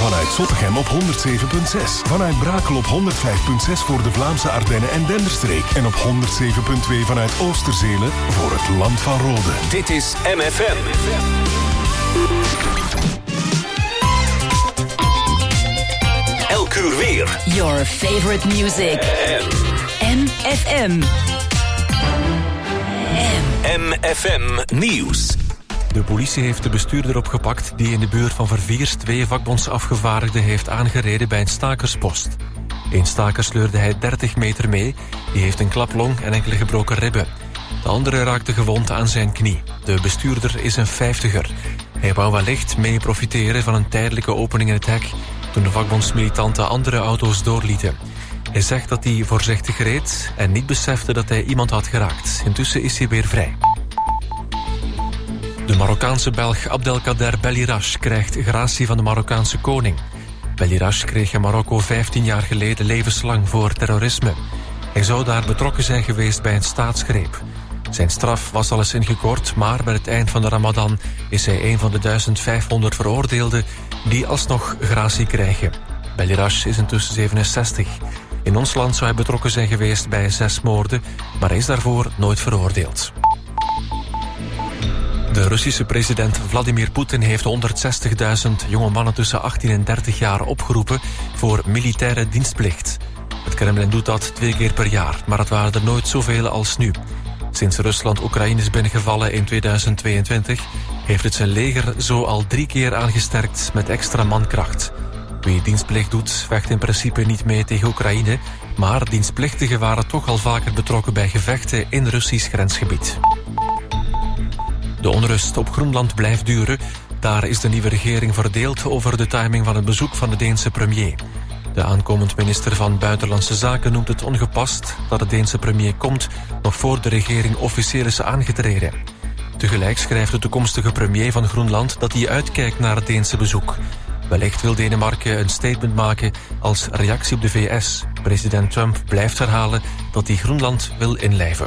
Vanuit Zottegem op 107.6. Vanuit Brakel op 105.6 voor de Vlaamse Ardennen en Denderstreek. En op 107.2 vanuit Oosterzele voor het Land van Rode. Dit is MFM. Elk uur weer. Your favorite music. MFM. MFM Nieuws. De politie heeft de bestuurder opgepakt die in de buurt van Verviers 2 vakbondsafgevaardigden heeft aangereden bij een stakerspost. Een staker sleurde hij 30 meter mee, die heeft een klaplong en enkele gebroken ribben. De andere raakte gewond aan zijn knie. De bestuurder is een 50er. Hij wou wellicht mee profiteren van een tijdelijke opening in het hek toen de vakbondsmilitanten andere auto's doorlieten. Hij zegt dat hij voorzichtig reed en niet besefte dat hij iemand had geraakt. Intussen is hij weer vrij. De Marokkaanse Belg Abdelkader Belirash krijgt gratie van de Marokkaanse koning. Belirash kreeg in Marokko 15 jaar geleden levenslang voor terrorisme. Hij zou daar betrokken zijn geweest bij een staatsgreep. Zijn straf was al eens ingekort, maar bij het eind van de Ramadan is hij een van de 1500 veroordeelden die alsnog gratie krijgen. Belirash is intussen 67. In ons land zou hij betrokken zijn geweest bij 6 moorden, maar hij is daarvoor nooit veroordeeld. De Russische president Vladimir Poetin heeft 160.000 jonge mannen tussen 18 en 30 jaar opgeroepen voor militaire dienstplicht. Het Kremlin doet dat 2 keer per jaar, maar het waren er nooit zoveel als nu. Sinds Rusland Oekraïne is binnengevallen in 2022... heeft het zijn leger zo al 3 keer aangesterkt met extra mankracht. Wie dienstplicht doet, vecht in principe niet mee tegen Oekraïne, maar dienstplichtigen waren toch al vaker betrokken bij gevechten in Russisch grensgebied. De onrust op Groenland blijft duren. Daar is de nieuwe regering verdeeld over de timing van het bezoek van de Deense premier. De aankomend minister van Buitenlandse Zaken noemt het ongepast dat de Deense premier komt nog voor de regering officieel is aangetreden. Tegelijk schrijft de toekomstige premier van Groenland dat hij uitkijkt naar het Deense bezoek. Wellicht wil Denemarken een statement maken als reactie op de VS. President Trump blijft herhalen dat hij Groenland wil inlijven.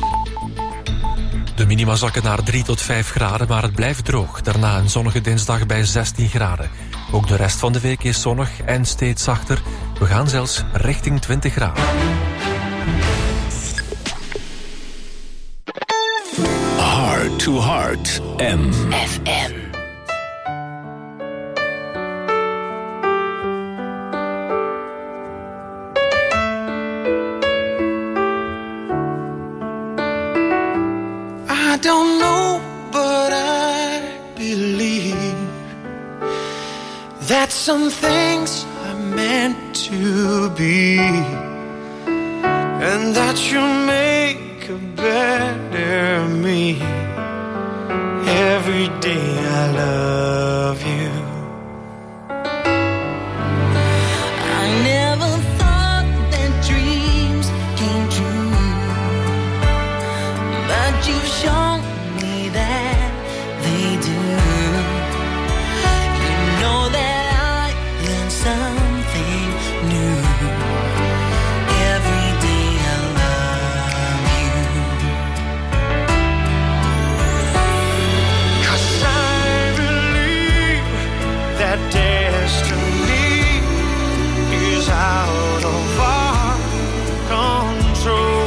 De minima zakken naar 3 tot 5 graden, maar het blijft droog. Daarna een zonnige dinsdag bij 16 graden. Ook de rest van de week is zonnig en steeds zachter. We gaan zelfs richting 20 graden. Heart to Heart. FM. I don't know, but I believe that some things are meant to be, and that you'll make a better me. Every day I love you. I never thought that dreams came true, but you've shown me that they do. You know that I learned something new. Every day I love you. 'Cause I believe that destiny is out of our control.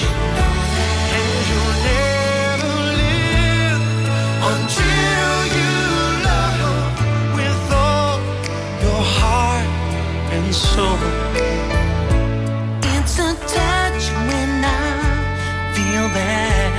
Until you love with all your heart and soul. It's a touch when I feel bad.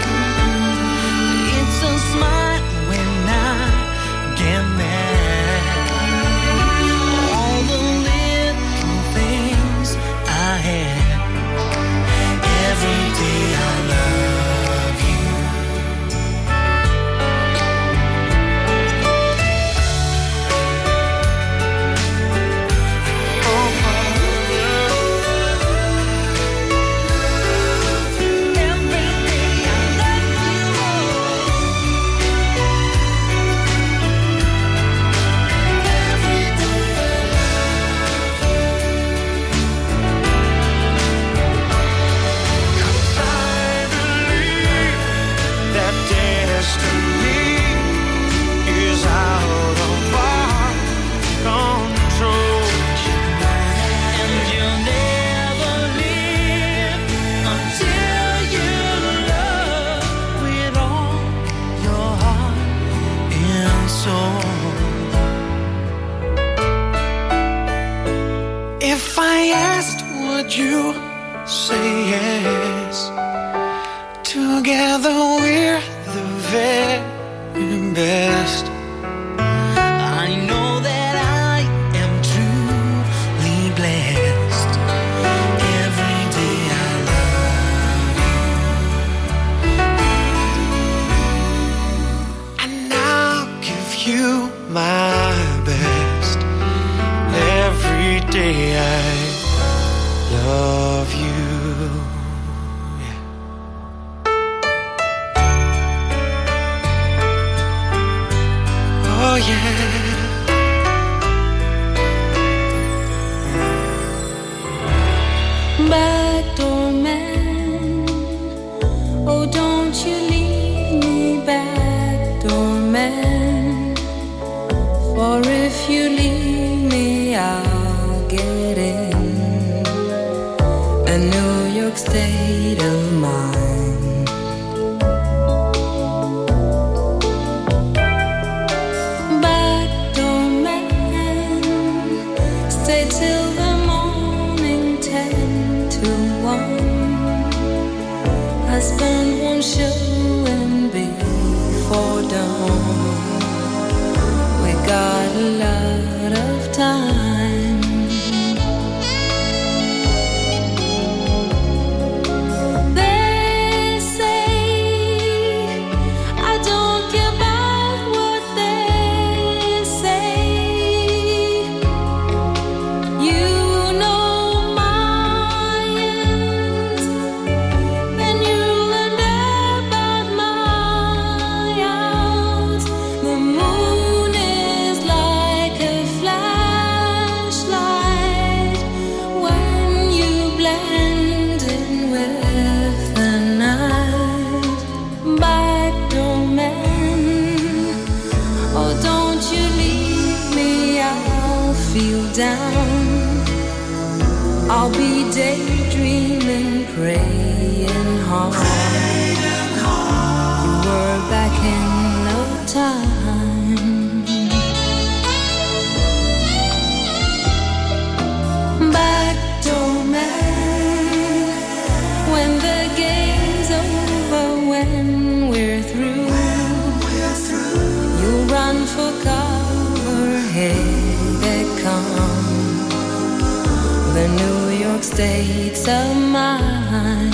It's a smile when I get mad. All the little things I have. Every day I love you. Oh, I asked, would you say yes? Together we're the very best. I know that I am truly blessed. Every day I love you, and I'll give you my best. Every day I love you. Oh yeah. Backdoor man, oh don't you leave me, backdoor man. For if you leave me, I'll get in a New York state of mind. Till the morning, 10 to 1. Husband won't show and before dawn. We got a lot of time. They say I don't care about what they say. You know my ends, then you'll learn about my outs. The moon is like a flashlight when you blend in with the night. Backdoor man, oh don't you leave me, I'll feel down. I'll be daydreaming, praying hard. You were back in no time. Backdoor man, when the game's over, when we're through, you'll run for cover, here they come. The New York states of mind.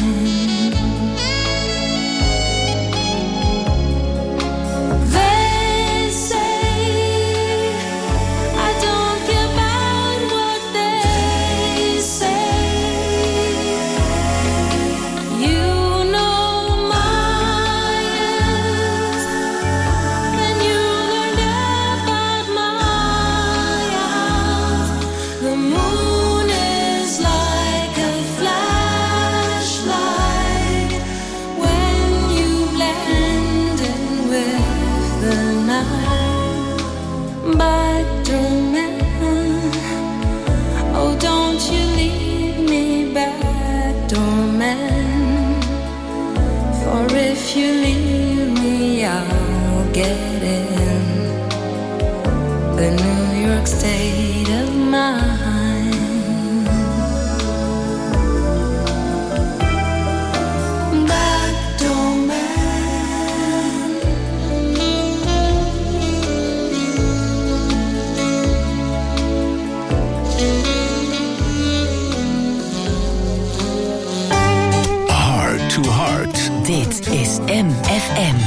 They say I don't care about what they say. You know my ends, and you learned about my outs. The moon is like a flashlight when you blend in with the night. Backdoor man, oh don't you leave me, backdoor man. For if you leave me, I'll get in the New York state of mind. Backdoor man. Heart to Heart. Dit is MFM.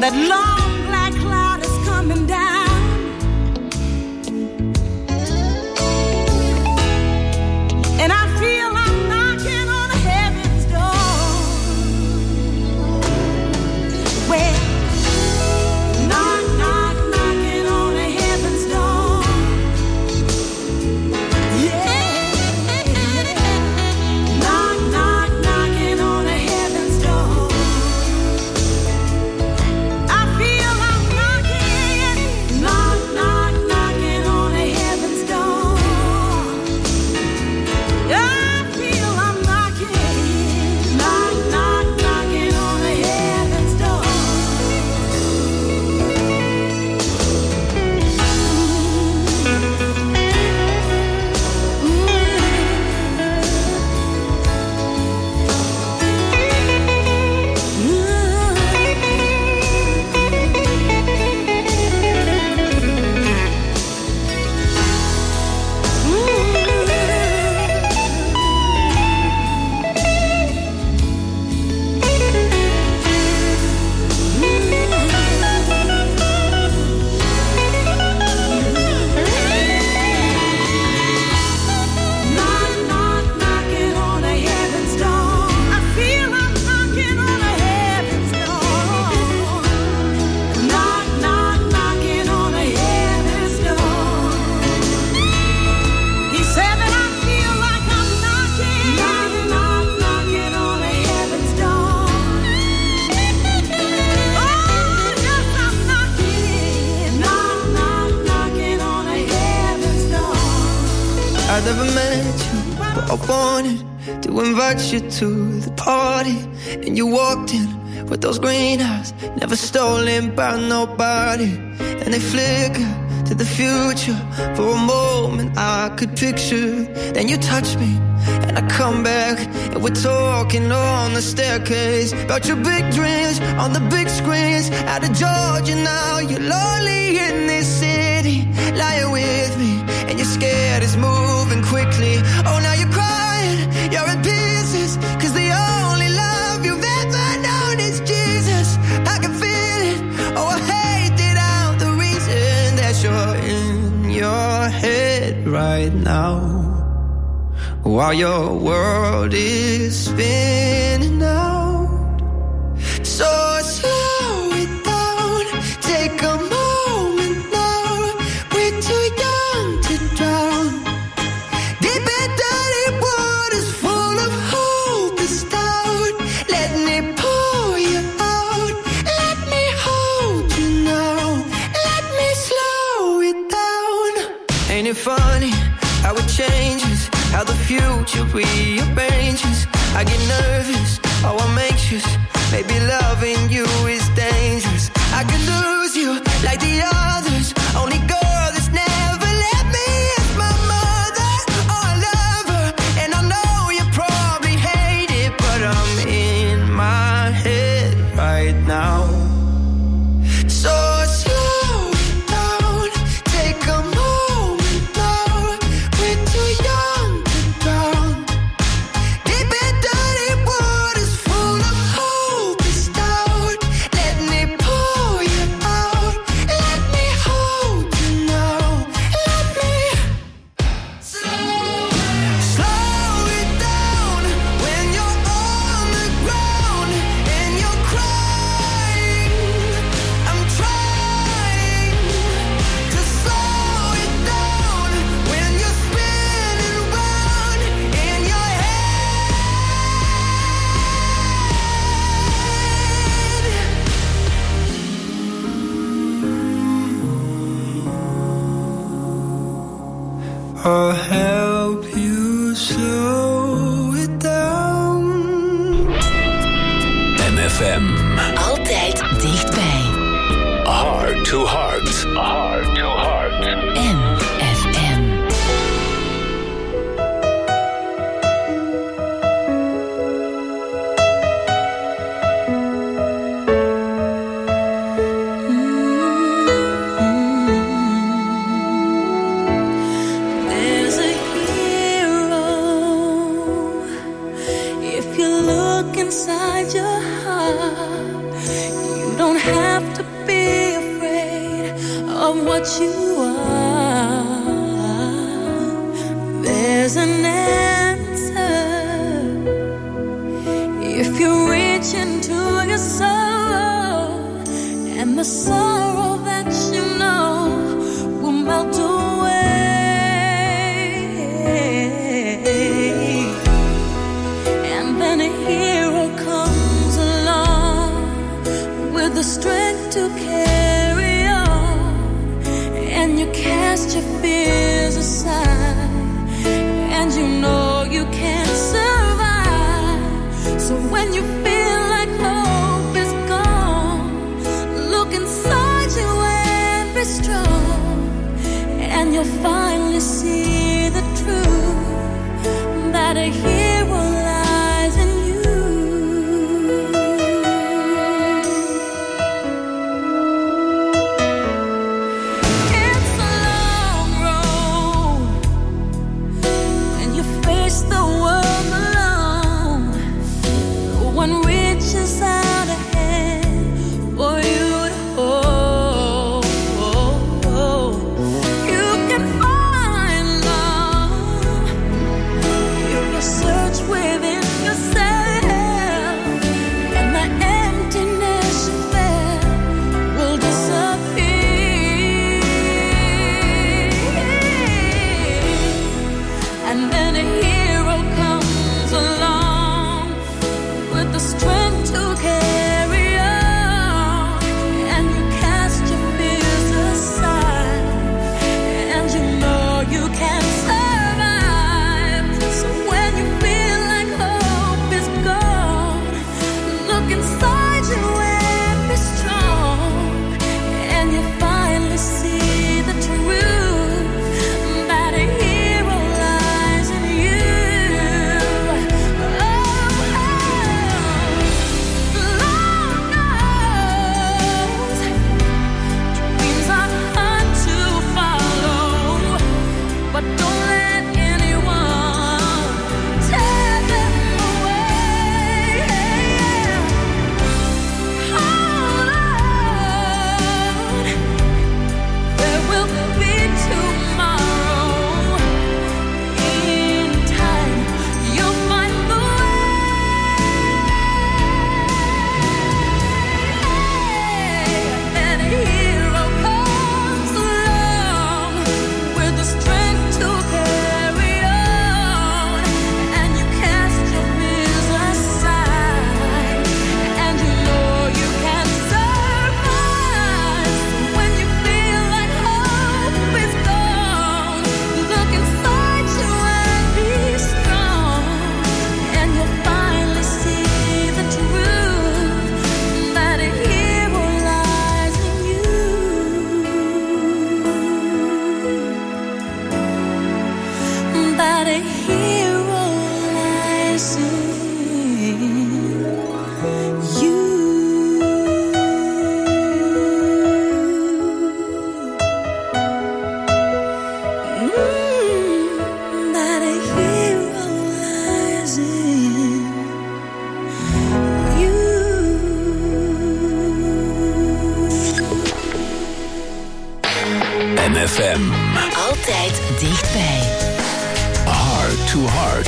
That long black cloud is coming down. And I feel I'm knocking on heaven's door. Well, knock, knock, knocking on heaven's door. Yeah. Knock, knock, knocking on heaven's door. I feel I'm knocking. Knock, knock, knocking on heaven's door. I feel I'm knocking. Knock, knock, knocking on heaven's door. Knock, knock, knocking on heaven's door. I feel I'm knocking on heaven's door. Knock, knock, knocking on heaven's door. He said that I feel like I'm knocking. Knock, knock, knocking on heaven's door. Oh, yes, I'm knocking. Knock, knock, knocking on heaven's door. I never met you, but I wanted to invite you to the party. And you walked in with those green eyes, never stolen by nobody. And they flicker to the future. For a moment I could picture. Then you touch me, and I come back, and we're talking on the staircase about your big dreams on the big screens. Out of Georgia now, you're lonely in this city. Lying with me, and you're scared it's moving quickly. Oh, now you're crying, you're in pieces, 'cause the only love you've ever known is Jesus. I can feel it, oh, I hate it out. The reason that you're in your head right now, while your world is spinning out. So slow it down, take a moment now. We're too young to drown. Deep in dirty waters full of hope is down. Let me pull you out. Let me hold you now. Let me slow it down. Ain't it funny how it changes, how the future rearranges? I get nervous, oh I'm anxious. Maybe loving you is dangerous. I could lose you like the others. Only girl that's never let me is my mother. Oh, I love her, and I know you probably hate it, but I'm in my head right now. So slow it down, take a moment now. We're too young to drown. Deep in dirty waters full of hope is down. Let me pull you out. Let me hold you now. Let me slow it down when you're on the ground and you're crying. I'm trying to slow it down when you're spinning round in your head. I'll help you slow it down. MFM. Altijd dichtbij. Heart to heart. Heart to heart. MFM. There's a hero if you look inside your heart. You don't have to what you are, there's an answer. If you reach into your soul, and the sorrow that you know will melt away, and then a hero comes along with the strength to carry on, and you cast your fears aside, and you know you can't survive. So when you feel like hope is gone, look inside you and be strong, and you'll finally see the truth, that a hero lies in you. It's a long road when you face the world alone. No one reaches out a hand for you to hold. You can find love if you search within yourself, and the emptiness you felt will disappear. And then a hero comes along with the strength to carry on, and you cast your fears aside, and you know you can survive. So when you feel like hope is gone, look inside you and be strong, and you finally see the truth, that a hero lies in you. Lord knows dreams are hard to follow, but don't let anyone tear them away. Hold on, there will be tomorrow. In time, you'll find the way. Then a hero comes along with the strength to carry on, and you cast your fears aside, and you know you can survive. So when you feel like hope is gone, look inside you and be strong, and you'll finally see the truth, that a hero lies in you. That a hero lies in you. That a hero lies in you. NFM. Altijd dichtbij. Heart to Heart.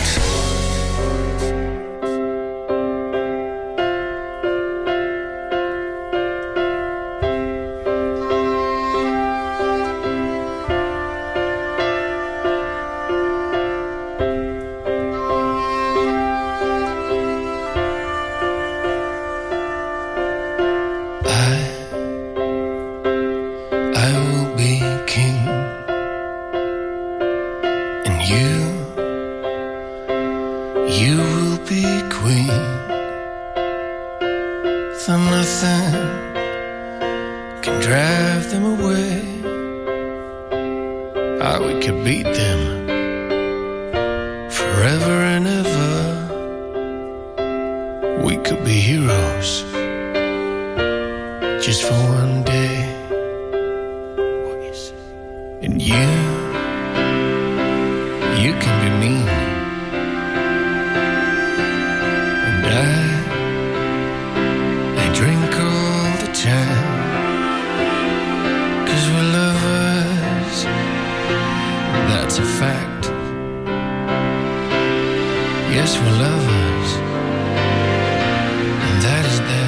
I will be king, and you will be queen. For nothing can drive them away. We could beat them forever and ever. We could be heroes just for one day. And you can be mean, and I drink all the time, 'cause we're lovers. Yes, we're lovers, and that is that.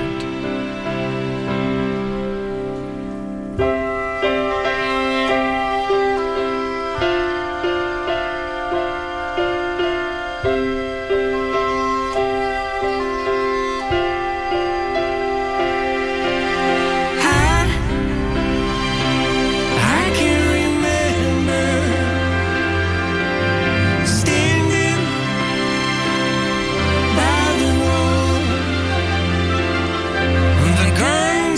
I can remember standing by the wall, the guns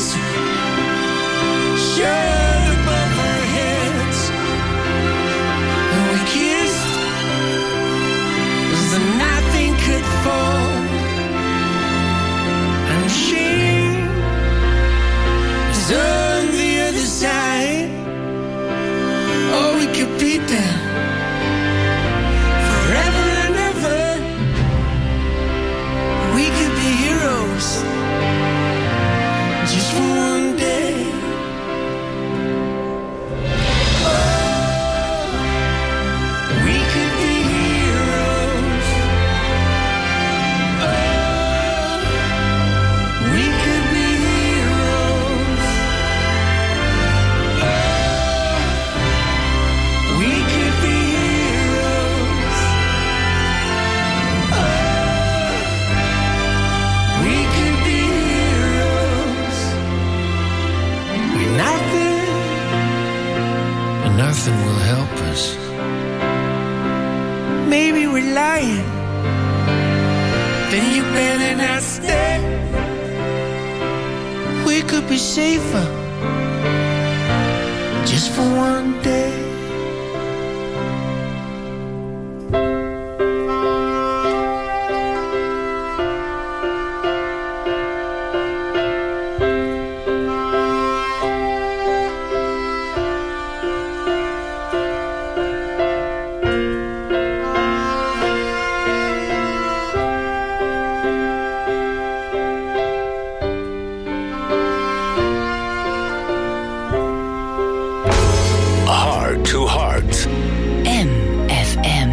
shot above our heads, and we kissed as the nothing could fall, and shame is on the other side. Oh, we could be there forever and ever. We could be heroes just for one day. Oh, we could be heroes. Oh, we could be heroes. Oh, we could be heroes. Oh, we could be heroes. We're nothing, and nothing will help us. Maybe we're lying, then you better not stay. We could be safer just for one day. Heart to Heart. MFM.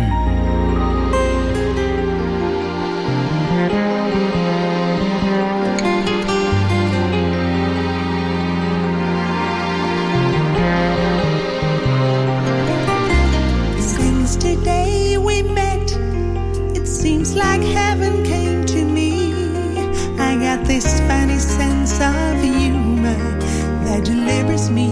Since today we met, it seems like heaven came to me. I got this funny sense of humor that delivers me.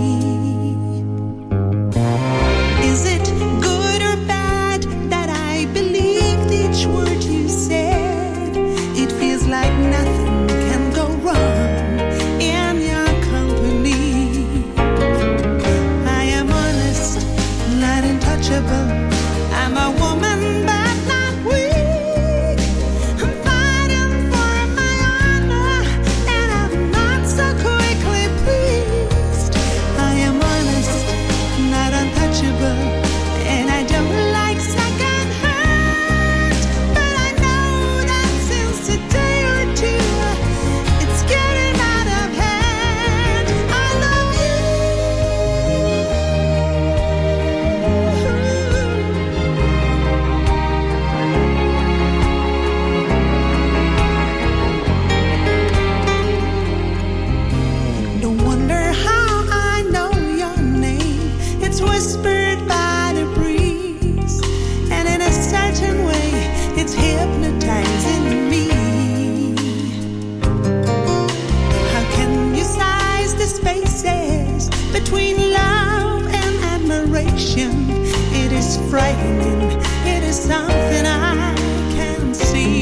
Is it good or bad that I believed each word you said? It feels like nothing can go wrong in your company. I am honest, not untouchable. I'm a woman, but not weak. I'm fighting for my honor, and I'm not so quickly pleased. I am honest, not untouchable, and I don't like second hurt. But I know that since a day or two, it's getting out of hand. I love you. No wonder how I know your name. It's whispered by the breeze, and in a certain way, it's hypnotizing me. How can you size the spaces between love and admiration? It is frightening. It is something I can't see.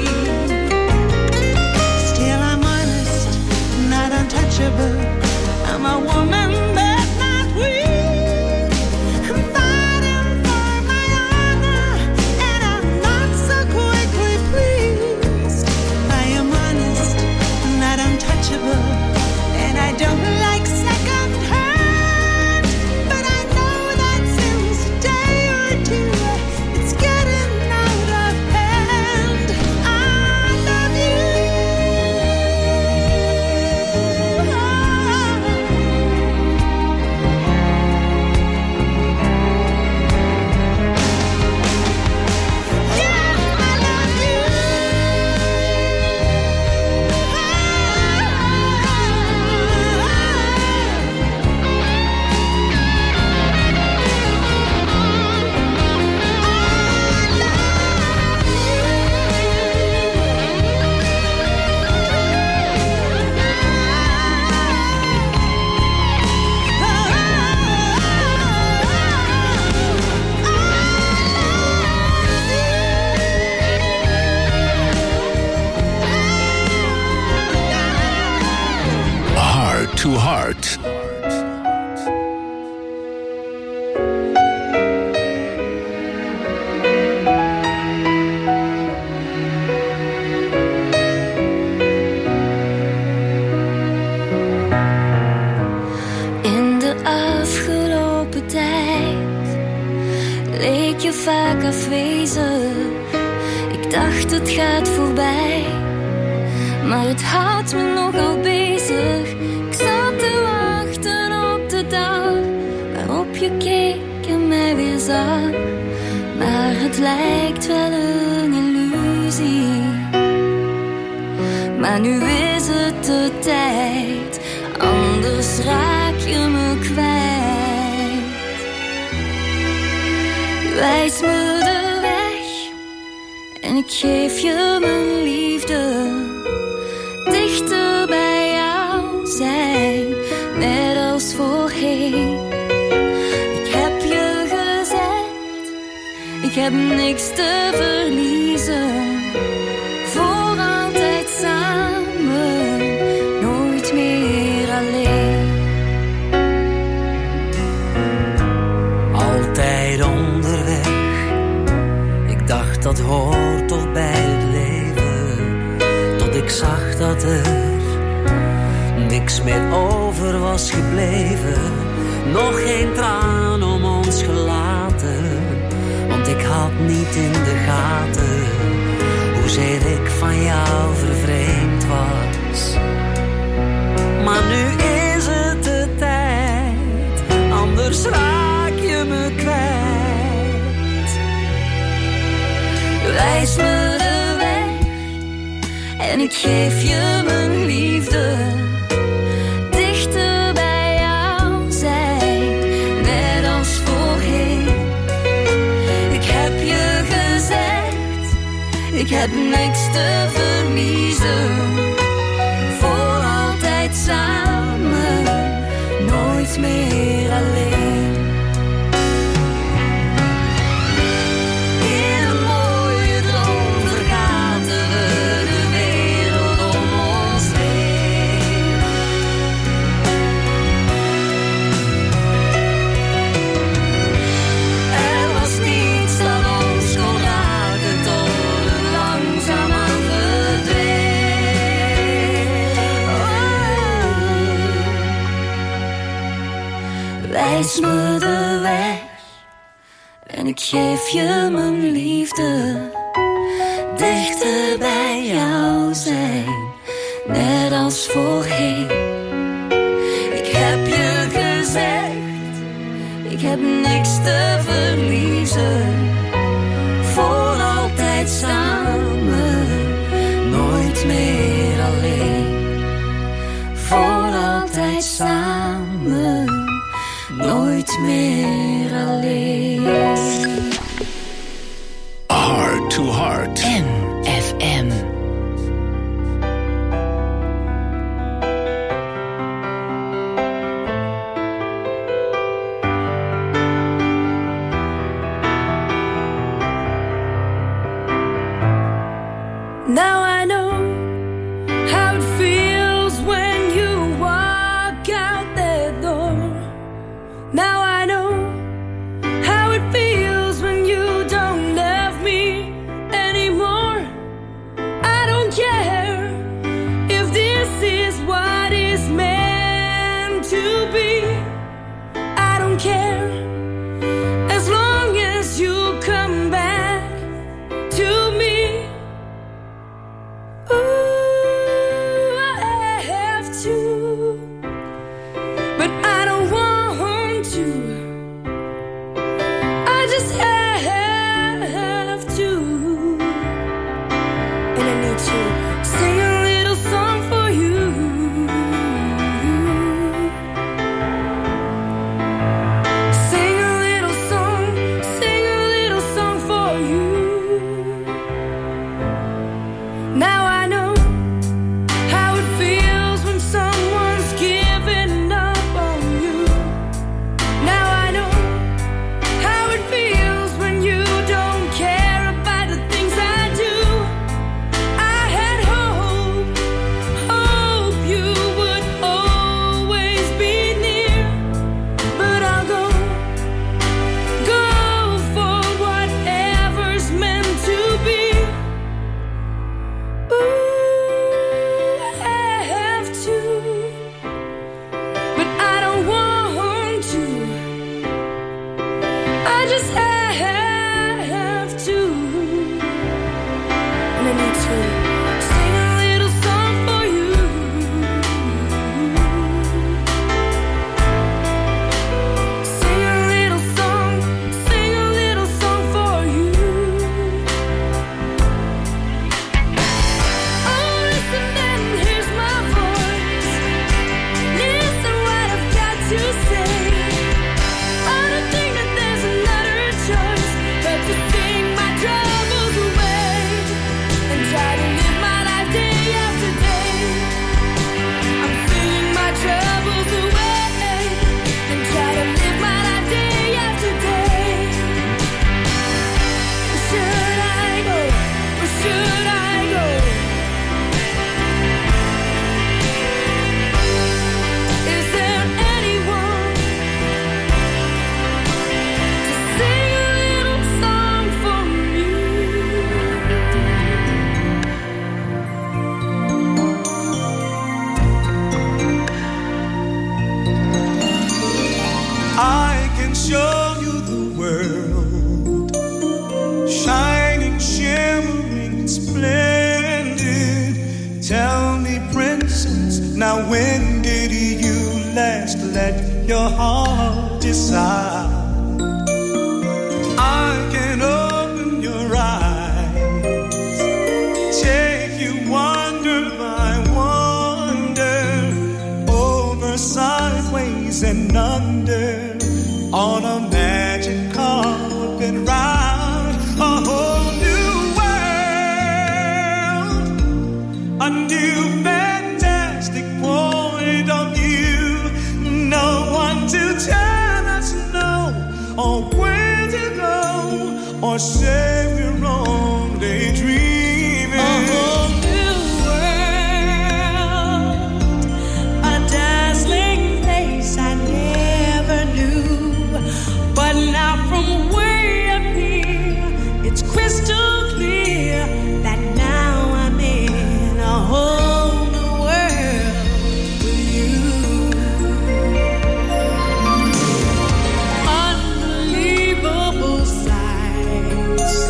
Still, I'm honest, not untouchable. I'm a woman, but not weak. I'm fighting for my honor, and I'm not so quickly pleased. I am honest, not untouchable, and I don't like second hurt. But I know that since a day or two, it's getting Heart. In de afgelopen tijd leek je vaak afwezig. Ik dacht het gaat voorbij, maar het houdt me nogal bezig. Ik zat te wachten op de dag waarop je keek en mij weer zag. Maar het lijkt wel een illusie. Maar nu is het de tijd, anders raak je me kwijt. Wijs me de weg en ik geef je mijn liefde. Dichter bij jou zijn, net als voorheen. Ik heb je gezegd, ik heb niks te verliezen. Voor altijd samen, nooit meer alleen. Altijd onderweg, ik dacht dat hoort toch bij het leven. Tot ik zag dat er niks meer over was gebleven. Nog geen traan om ons gelaten, want ik had niet in de gaten hoezeer ik van jou vervreemd was. Maar nu is het de tijd, anders raak je me kwijt. Wijs me de weg en ik geef je mijn liefde. Dichter bij jou zijn, net als voorheen. Ik heb je gezegd, ik heb niks te verliezen. Voor altijd samen, nooit meer alleen. In een mooie droom vergaten we de wereld om ons heen. Er was niets dat ons kon raken tot het langzaamaan verdween. Wijs me de weg en ik geef je mijn liefde. Dichter bij jou zijn, net als voorheen. Ik heb je gezegd, ik heb niks te verliezen. Voor altijd samen, nooit meer alleen. Voor altijd samen, nooit meer alleen. Heart to Heart. MFM. Now I know how it feels when you walk out that door. Now I know how it feels when you don't love me anymore. I don't care if this is what is meant to be. I don't care as long as you come back to me. gonna need to sing a little song for you. Sing a little song for you. Oh, listen then, here's my voice. Listen what I've got to say. I don't think that there's another choice but to sing my troubles away and try to live my life day after day. I'm singing my troubles away and try to live my life day after day. Where should I go? Where should I go? Is there anyone to sing a little song for me? I can show you the world, shining, shimmering, splendid. Tell me, princess, now when did you last let your heart decide? I can open your eyes, take you wonder by wonder, over, sideways, and under, on a magic carpet ride, a whole new world, a new fantastic point of view. No one to tell us no, or where to go, or say we're only dreaming. A whole new world, a dazzling place I never knew. But now from way up here, it's crystal clear that now I'm in a whole new world with you. Unbelievable sights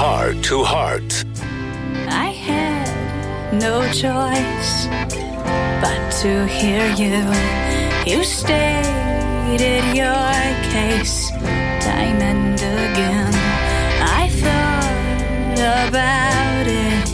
Heart to Heart. I had no choice but to hear you. You stated your case time and again. I thought about it.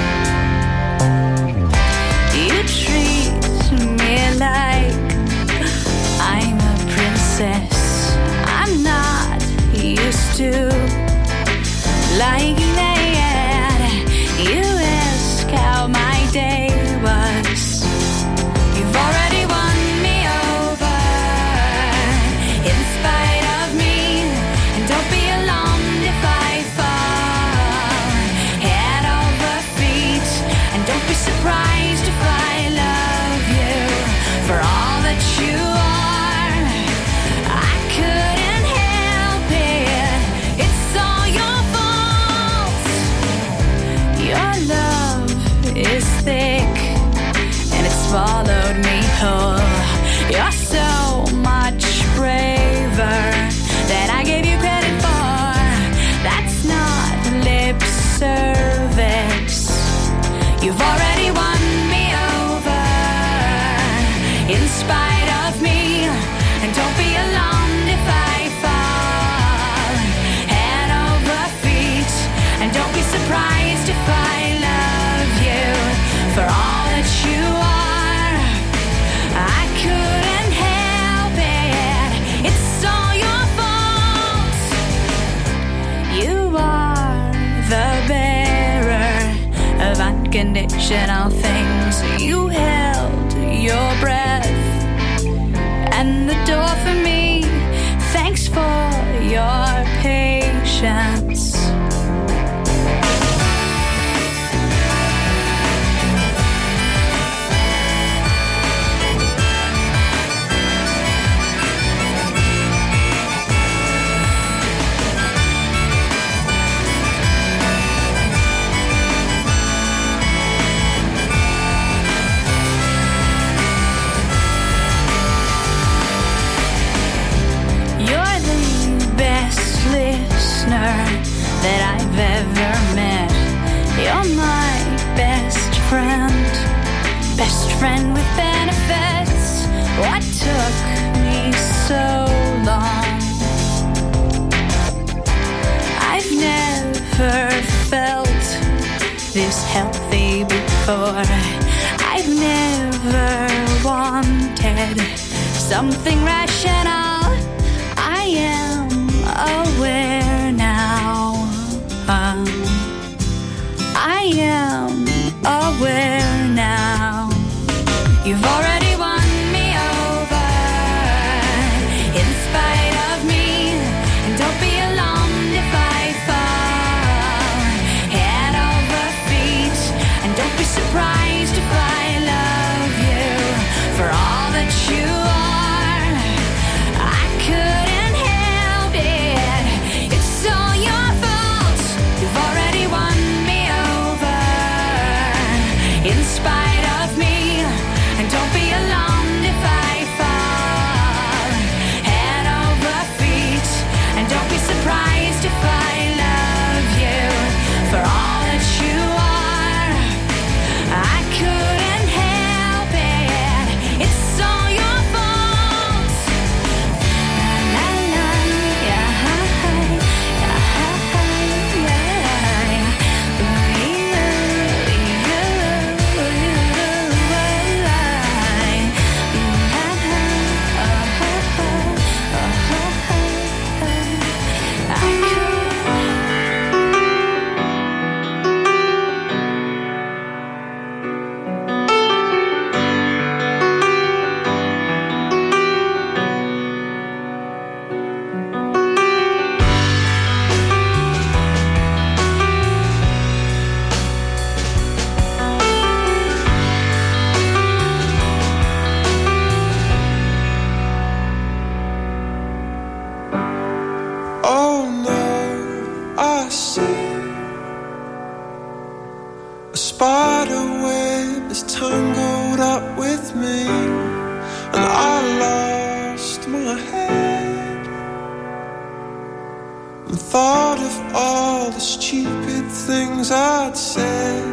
You treat me like I'm a princess. I'm not used to like that. You ask how my day was. You've already won me over in spite of me. And don't be alarmed if I fall head over feet. And don't be surprised if I love you for all that you are. I couldn't help it. It's all your fault. Your love is thick and it's swallowed me whole. You're so much braver than I gave you credit for. That's not lip service. You've already won me over in spite of me. And don't be alarmed if I fall head over feet. And don't be surprised if I love you for all that you are. I couldn't help it. It's all your fault. You are the bearer of unconditional things. You held your breath and the door for me. Thanks for your patience. You're the best listener that I've ever met. You're my best friend with benefits. What took me so long? I've never felt this healthy before. I've never wanted something rational. I am aware now. I am aware now. You've already won me over in spite of me. And don't be alarmed if I fall head over feet. And don't be surprised if I love you for all that you are. I couldn't help it. It's all your fault. You've already won me over in spite of me. And don't be alarmed if I fall head over feet. And don't be surprised if I love you for all that you are. I couldn't help it. It's all your fault. La la yeah, Oh no, I see a spider web is tangled up with me, and I lost my head and thought of all the stupid things I'd said.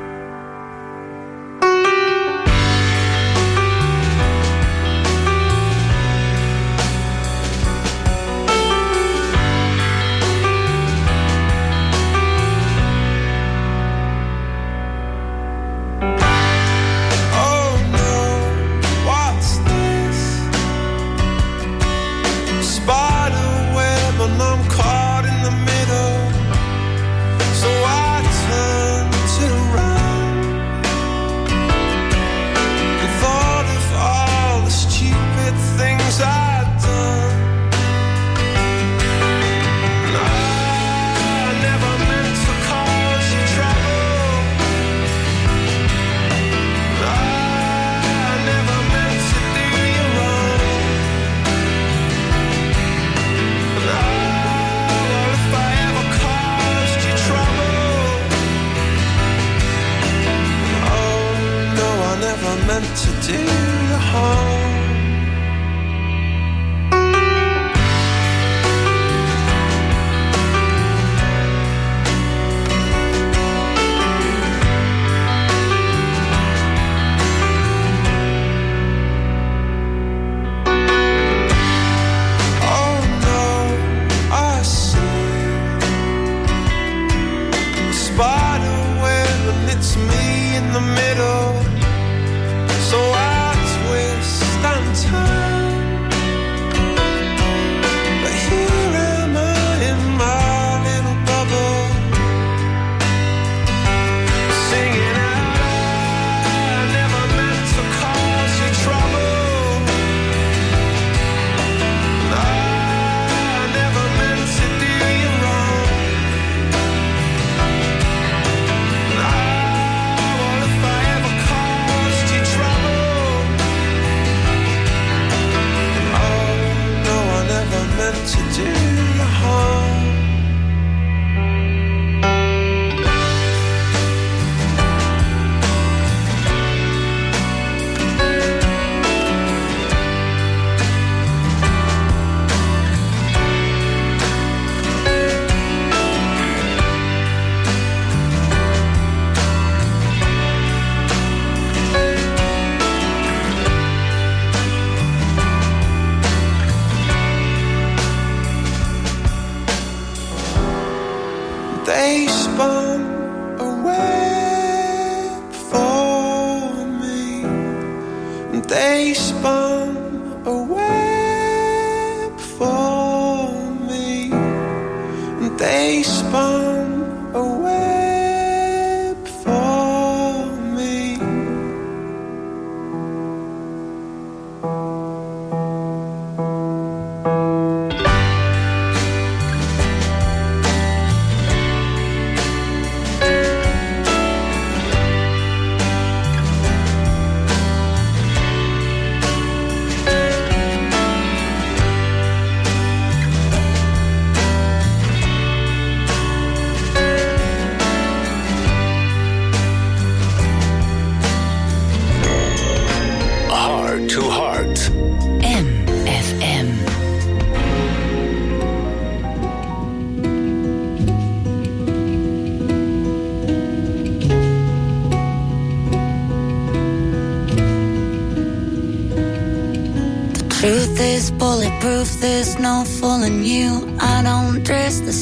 Truth is bulletproof, there's no fooling you. I don't dress the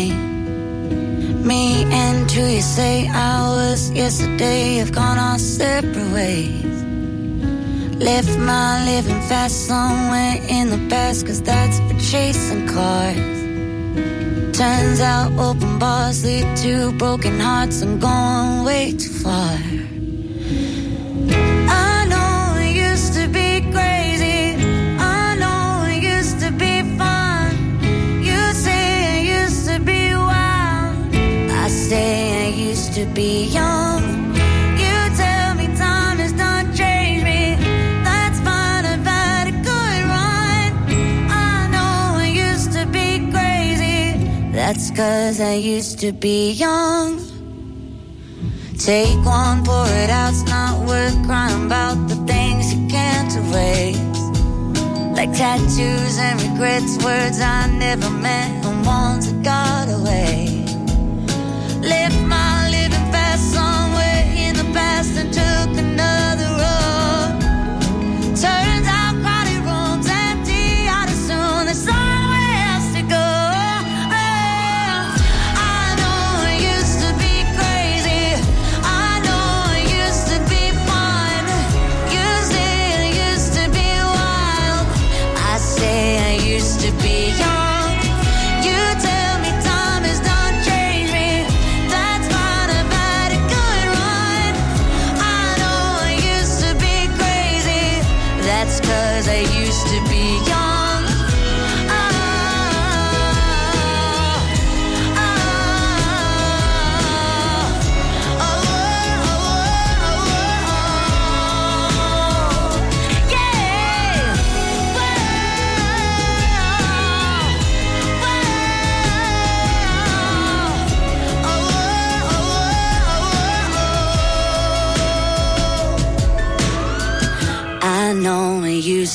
same. Me and who you say I was yesterday have gone our separate ways. Left my living fast somewhere in the past, 'cause that's for chasing cars. Turns out open bars lead to broken hearts and going way too far. I know it used to be crazy, I know it used to be fun. You say I used to be wild, I say I used to be young. You tell me time has not changed me, that's fine, I've had a good run. I know I used to be crazy, that's 'cause I used to be young. Take one, pour it out, it's not worth crying about the things you can't erase. Like tattoos and regrets, words I never meant and ones that got away.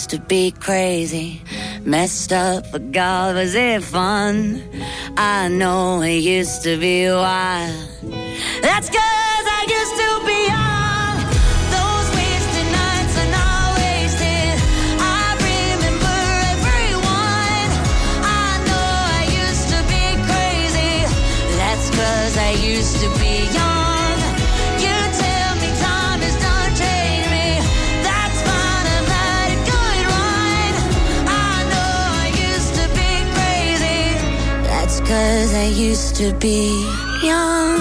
used to be crazy, messed up, but God, was it fun? I know it used to be wild. That's 'cause I used to be young. Those wasted nights are not wasted. I remember everyone. I know I used to be crazy. That's 'cause I used to be young. You tell me time has done changed me. That's fine, I've had a good run. I know I used to be crazy. That's 'cause I used to be young.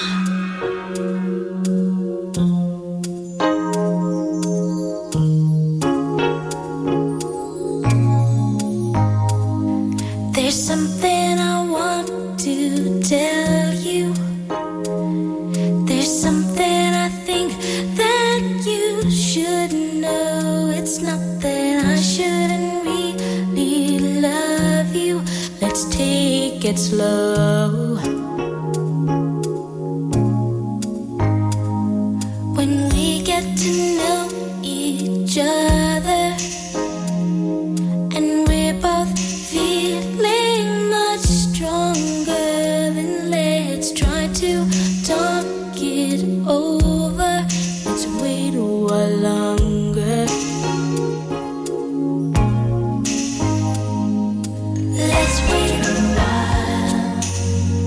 There's something I want to tell you. There's something I think that you should know. It's not that I shouldn't really love you. Let's take it slow. When we get to know each other and we're both feeling much stronger, then let's try to talk it over. Let's wait a while longer. Let's wait a while.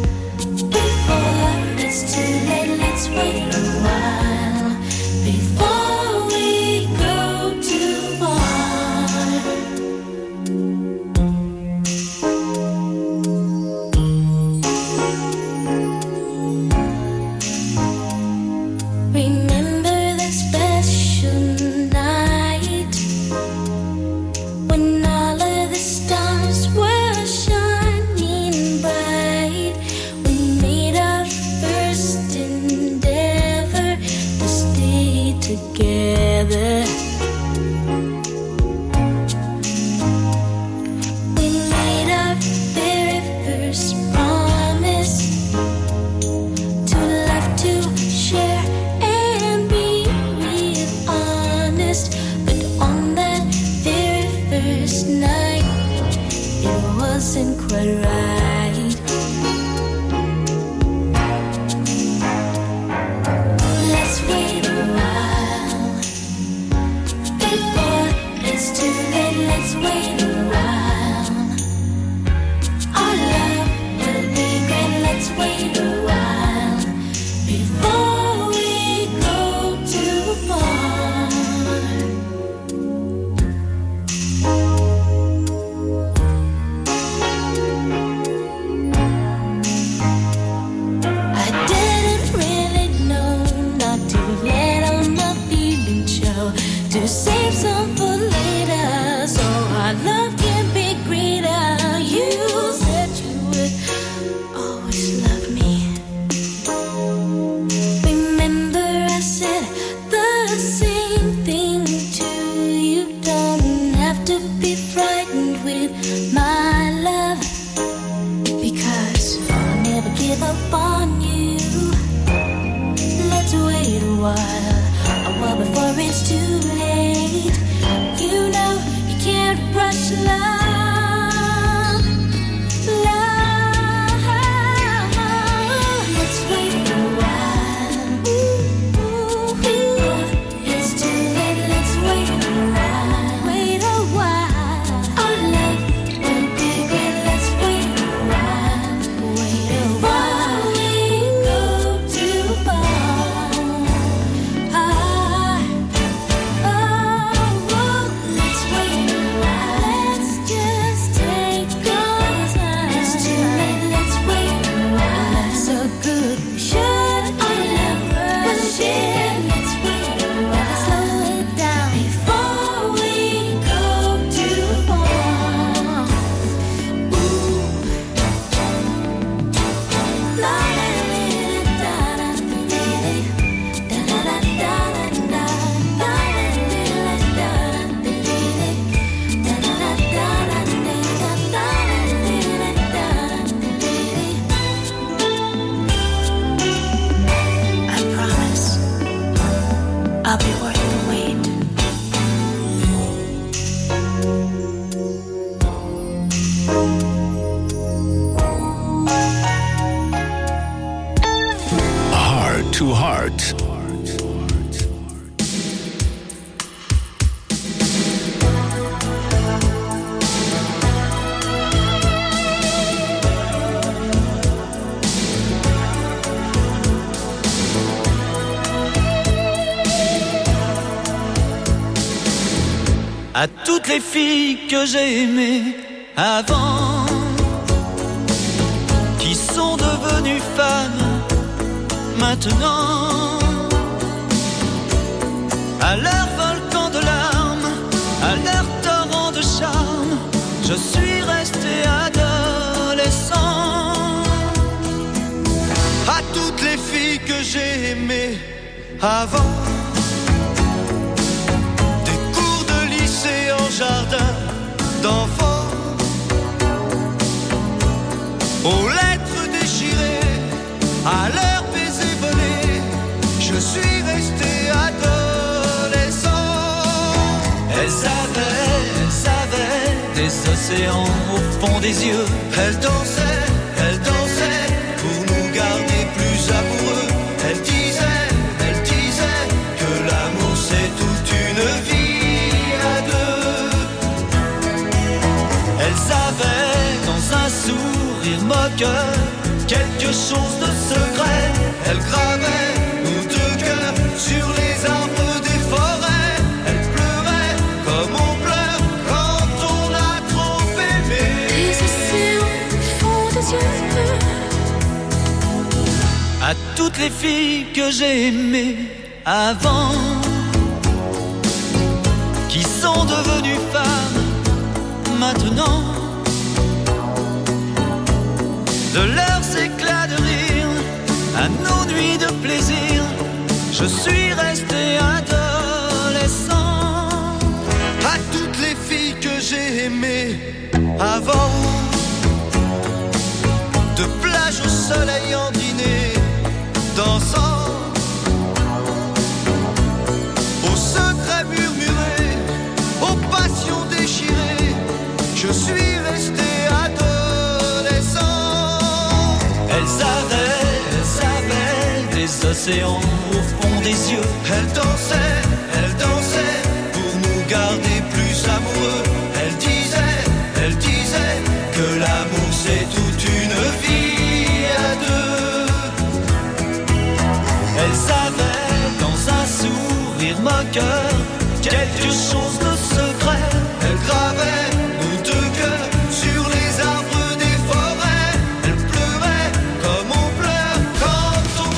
Heart to Heart. À toutes les filles que j'ai aimées avant, qui sont devenues femmes maintenant, à leur volcan de larmes, à leur torrent de charme, je suis resté adolescent. À toutes les filles que j'ai aimées avant, jardin d'enfants, aux lettres déchirées, à leurs baisers volés, je suis resté adolescent. Elles avaient des océans au fond des yeux. Elles dansaient pour nous garder plus amoureux. Elles disaient que l'amour c'est toute une vie. Elles avaient dans un sourire moqueur quelque chose de secret. Elles gravaient nos deux cœurs sur les arbres des forêts. Elles pleuraient comme on pleure quand on a trop aimé. Les océans font des yeux. À toutes les filles que j'ai aimées avant, qui sont devenues femmes maintenant, de leurs éclats de rire à nos nuits de plaisir, je suis resté adolescent. À toutes les filles que j'ai aimées avant, de plage au soleil en dîner, dansant, aux secrets murmurés, aux passions déchirées, je suis resté adolescent. Elles avaient des océans au fond des yeux. Elles dansaient pour nous garder plus amoureux. Elles disaient que l'amour c'est toute une vie à deux. Elles avaient